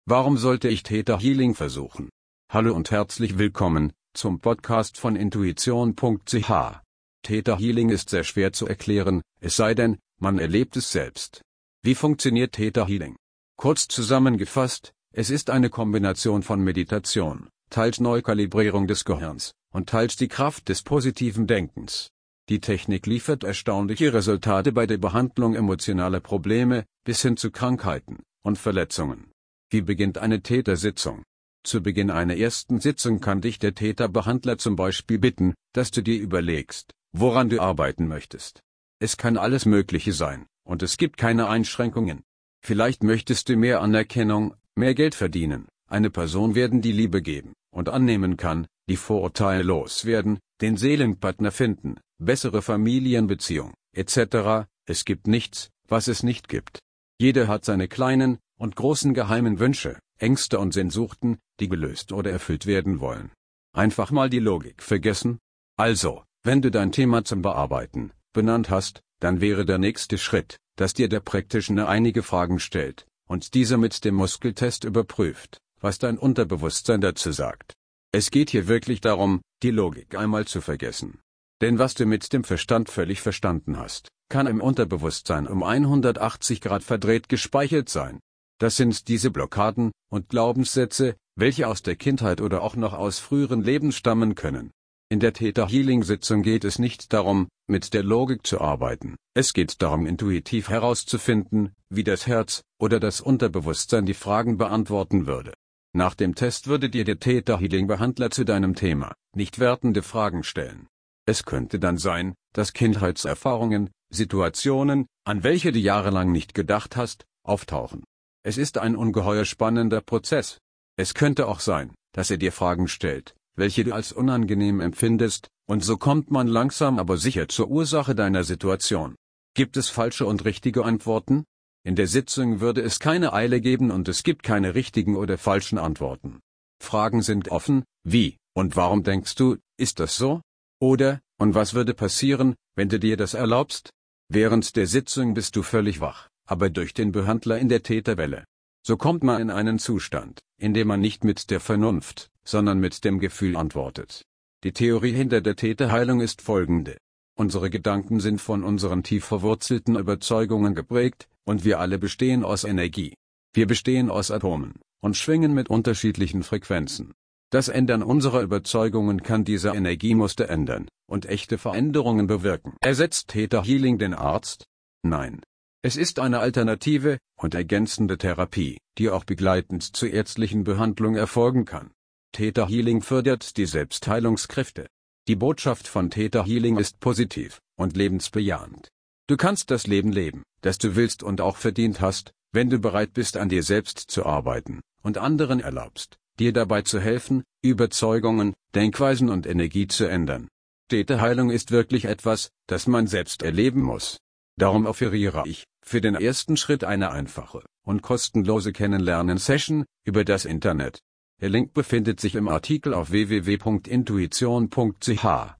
Warum sollte ich Theta Healing versuchen? Hallo und herzlich willkommen zum Podcast von Intuition.ch. Theta Healing ist sehr schwer zu erklären, es sei denn, man erlebt es selbst. Wie funktioniert Theta Healing? Kurz zusammengefasst, es ist eine Kombination von Meditation, teils Neukalibrierung des Gehirns und teils die Kraft des positiven Denkens. Die Technik liefert erstaunliche Resultate bei der Behandlung emotionaler Probleme bis hin zu Krankheiten und Verletzungen. Wie beginnt eine Theta-Sitzung? Zu Beginn einer ersten Sitzung kann dich der Theta-Behandler zum Beispiel bitten, dass du dir überlegst, woran du arbeiten möchtest. Es kann alles Mögliche sein, und es gibt keine Einschränkungen. Vielleicht möchtest du mehr Anerkennung, mehr Geld verdienen, eine Person werden, die Liebe geben und annehmen kann, die Vorurteile loswerden, den Seelenpartner finden, bessere Familienbeziehung, etc. Es gibt nichts, was es nicht gibt. Jeder hat seine kleinen und großen geheimen Wünsche, Ängste und Sehnsuchten, die gelöst oder erfüllt werden wollen. Einfach mal die Logik vergessen? Also, wenn du dein Thema zum Bearbeiten benannt hast, dann wäre der nächste Schritt, dass dir der Practitioner einige Fragen stellt und dieser mit dem Muskeltest überprüft, was dein Unterbewusstsein dazu sagt. Es geht hier wirklich darum, die Logik einmal zu vergessen. Denn was du mit dem Verstand völlig verstanden hast, kann im Unterbewusstsein um 180 Grad verdreht gespeichert sein. Das sind diese Blockaden und Glaubenssätze, welche aus der Kindheit oder auch noch aus früheren Leben stammen können. In der Theta-Healing-Sitzung geht es nicht darum, mit der Logik zu arbeiten. Es geht darum, intuitiv herauszufinden, wie das Herz oder das Unterbewusstsein die Fragen beantworten würde. Nach dem Test würde dir der Theta-Healing-Behandler zu deinem Thema nicht wertende Fragen stellen. Es könnte dann sein, dass Kindheitserfahrungen, Situationen, an welche du jahrelang nicht gedacht hast, auftauchen. Es ist ein ungeheuer spannender Prozess. Es könnte auch sein, dass er dir Fragen stellt, welche du als unangenehm empfindest, und so kommt man langsam aber sicher zur Ursache deiner Situation. Gibt es falsche und richtige Antworten? In der Sitzung würde es keine Eile geben und es gibt keine richtigen oder falschen Antworten. Fragen sind offen, wie und warum denkst du, ist das so? Oder, und was würde passieren, wenn du dir das erlaubst? Während der Sitzung bist du völlig wach, aber durch den Behandler in der Theta-Welle. So kommt man in einen Zustand, in dem man nicht mit der Vernunft, sondern mit dem Gefühl antwortet. Die Theorie hinter der Theta-Heilung ist folgende. Unsere Gedanken sind von unseren tief verwurzelten Überzeugungen geprägt, und wir alle bestehen aus Energie. Wir bestehen aus Atomen und schwingen mit unterschiedlichen Frequenzen. Das Ändern unserer Überzeugungen kann diese Energiemuster ändern und echte Veränderungen bewirken. Ersetzt Theta Healing den Arzt? Nein. Es ist eine alternative und ergänzende Therapie, die auch begleitend zur ärztlichen Behandlung erfolgen kann. Theta Healing fördert die Selbstheilungskräfte. Die Botschaft von Theta Healing ist positiv und lebensbejahend. Du kannst das Leben leben, das du willst und auch verdient hast, wenn du bereit bist, an dir selbst zu arbeiten und anderen erlaubst, dir dabei zu helfen, Überzeugungen, Denkweisen und Energie zu ändern. Theta-Heilung ist wirklich etwas, das man selbst erleben muss. Darum offeriere ich für den ersten Schritt eine einfache und kostenlose Kennenlernen-Session über das Internet. Der Link befindet sich im Artikel auf www.intuition.ch.